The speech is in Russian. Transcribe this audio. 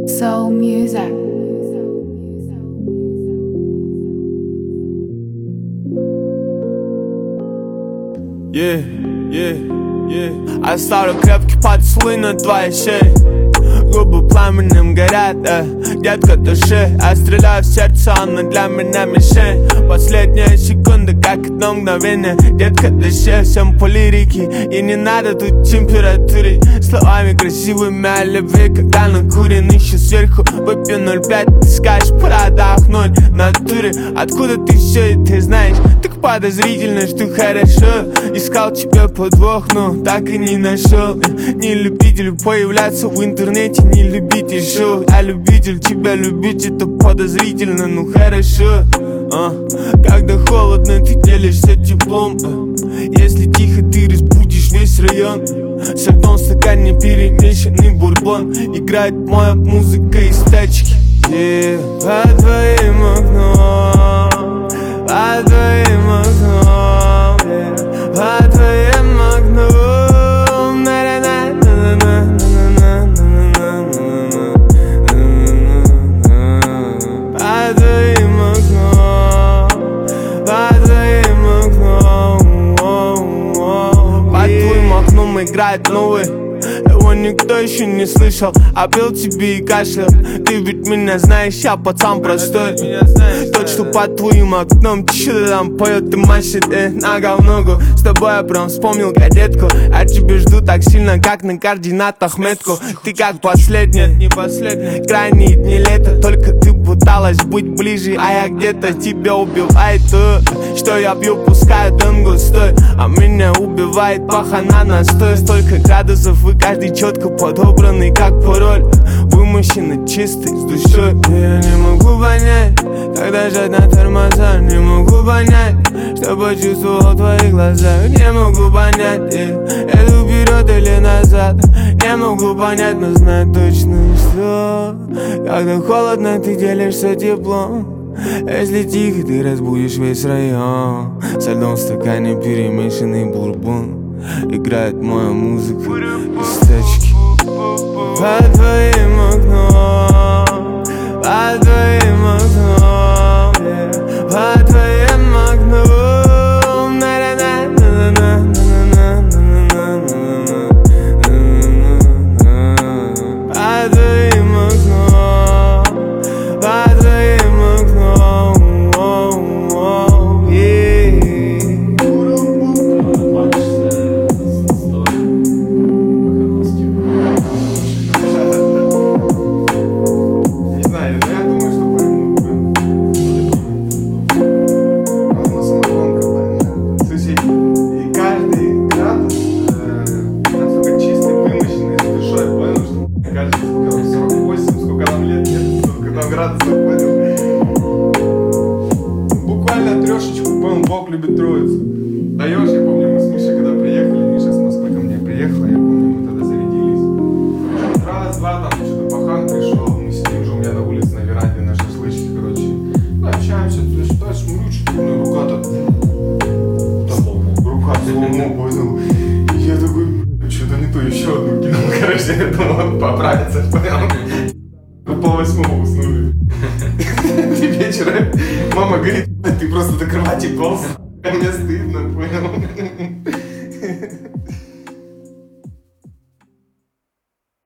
Soul music. Оставлю крепкий поцелуй на твоей шее. Губы пламенем горят, детка, дыши. Я стреляю в сердце, она для меня мишень. Последняя секунда, как одно мгновение. Детка, дыши, всем по лирике. И не надо тут температуры. Словами красивыми о любви, когда накурен еще сверху. Выпью 0,5, ты скажешь, пора отдохнуть. В натуре, откуда ты все это знаешь? Так подозрительно, что хорошо. Искал тебя подвох, но так и не нашел. Не любитель появляться в интернете, не любитель шоу. А любитель тебя любить, это подозрительно, ну хорошо. Когда холодно, ты делишься теплом. Если тихо, ты разбудишь весь район. В одном стакане перемешанный бурбон. Играет моя музыка из тачки. Под твоим окном, под твоим окном, под твоим окном, под твоим окном, под твоим окном, под твоим окном играет новый. Его никто еще не слышал, а пел тебе и кашлял. Ты ведь меня знаешь, я пацан простой. Тот, что под твоим окном, что-то там поет и машет, нога в ногу. С тобой я прям вспомнил кадетку. А тебя жду так сильно, как на координатах метку. Ты как последняя, не последняя. Крайние дни лета, только ты пыталась быть ближе. А я где-то тебя убивает то, что я пью, пускай дым густой. А меня убивает пахана настой. Столько градусов и каждый четко подобранный, как пароль. Вы мужчина чистый, с душой. Я не могу понять, когда жать на тормоза. Не могу понять, что почувствовал в твоих глазах. Не могу понять, иду вперед или назад. Не могу понять, но знаю точно, что когда холодно, ты делишься теплом. Если тихо, ты разбудишь весь район. Со льдом в стакане перемешанный бурбон. Играет моя музыка из тачки. Под твоим окном, под твоим окном, под твоим окном, под твоим окном, под твоим окном. Буквально трешечку, понял, Бог любит троицу. Даешь, я помню, мы с Мишей когда приехали, Миша с Москвы ко мне приехала, я помню, мы тогда зарядились. Раз-два, там что-то пахан пришел, мы сидим же у меня на улице, на веранде, на шашлычке, короче. Ну, общаемся, туда-сюда, смотрю, что-то у меня рука-то... Рука сломана, понял. И я такой, что-то не то, еще одну кинул, короче, я думал, поправится, понял. В 7:30 уснули. И вечером мама говорит, ты просто до кровати полз. Мне стыдно, понял?